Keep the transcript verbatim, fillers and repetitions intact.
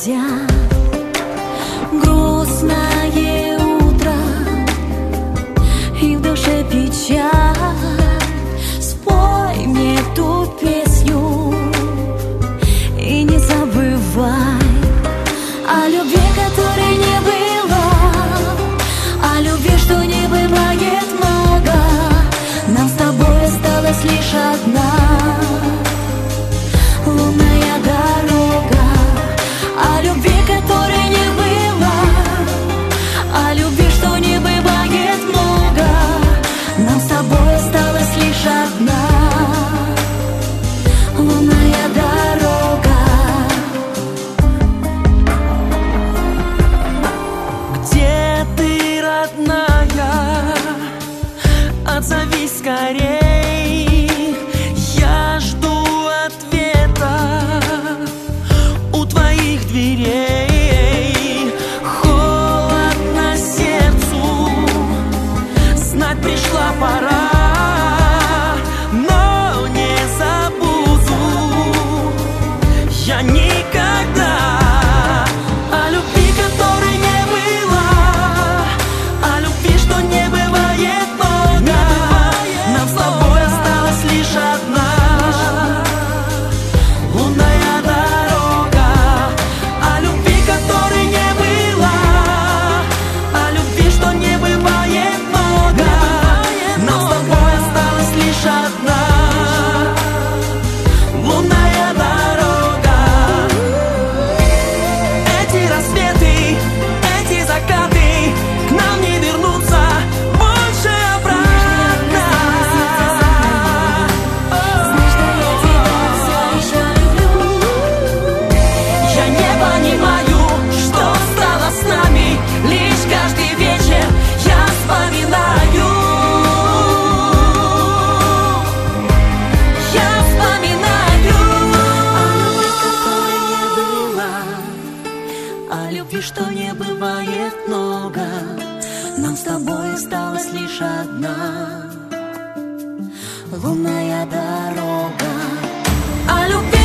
дождя. Грустное утро, и в душе печаль. Спой мне ту песню и не забывай о любви, которой не было, о любви, что не бывает много. Нам с тобой осталась лишь одна лунная дорога. О любви, которой не было, о любви, что не бывает много. Нам с тобой осталась лишь одна лунная дорога. Где ты, родная? Отзовись скорей. Я жду ответа у твоих дверей. Холодно сердцу, знать пришла пора. Но не забуду я никогда о любви, которой не было, о любви, что не бывает много. Нам с тобой осталась лишь одна лунная дорога. О любви, которой не было, о любви, что не бывает много. Нам с тобой осталась лишь одна лунная дорога. Эти рассветы, эти закаты к нам не вернутся больше обратно. Знаешь, что я тебя все еще люблю. Я не понимаю, что стало с нами. Лишь каждый вечер я вспоминаю. Я вспоминаю о любви, что не бывает много. Нам с тобой осталась лишь одна лунная дорога. О любви,